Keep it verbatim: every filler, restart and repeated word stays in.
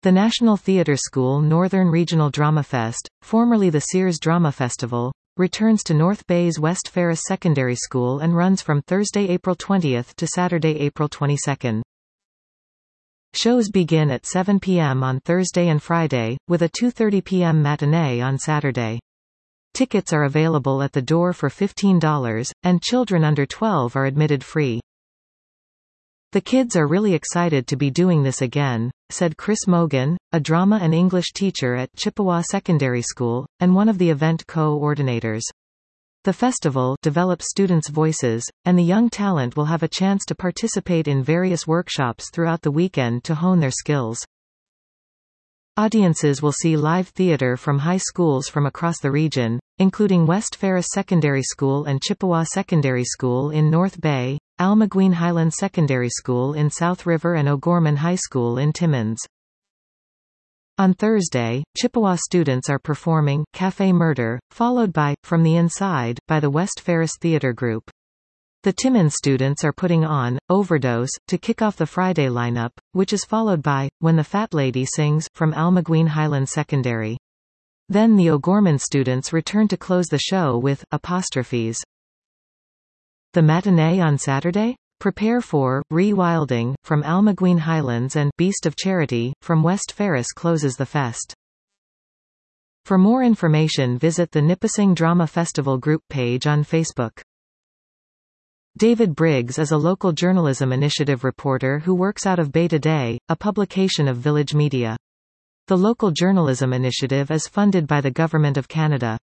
The National Theatre School Northern Regional Drama Fest, formerly the Sears Drama Festival, returns to North Bay's West Ferris Secondary School and runs from Thursday, April twentieth to Saturday, April twenty-second. Shows begin at seven p m on Thursday and Friday, with a two thirty p m matinee on Saturday. Tickets are available at the door for fifteen dollars, and children under twelve are admitted free. "The kids are really excited to be doing this again," said Chris Mogan, a drama and English teacher at Chippewa Secondary School, and one of the event co-ordinators. The festival develops students' voices, and the young talent will have a chance to participate in various workshops throughout the weekend to hone their skills. Audiences will see live theater from high schools from across the region, including West Ferris Secondary School and Chippewa Secondary School in North Bay, Almaguin Highlands Secondary School in South River and O'Gorman High School in Timmins. On Thursday, Chippewa students are performing Café Murder, followed by From the Inside by the West Ferris Theatre Group. The Timmins students are putting on Overdose to kick off the Friday lineup, which is followed by When the Fat Lady Sings from Almaguin Highlands Secondary. Then the O'Gorman students return to close the show with Apostrophes. The matinee on Saturday? Prepare for Re-Wilding from Almaguin Highlands and Beast of Charity from West Ferris closes the fest. For more information, visit the Nipissing Drama Festival group page on Facebook. David Briggs is a local journalism initiative reporter who works out of Bay Today, a publication of Village Media. The local journalism initiative is funded by the Government of Canada.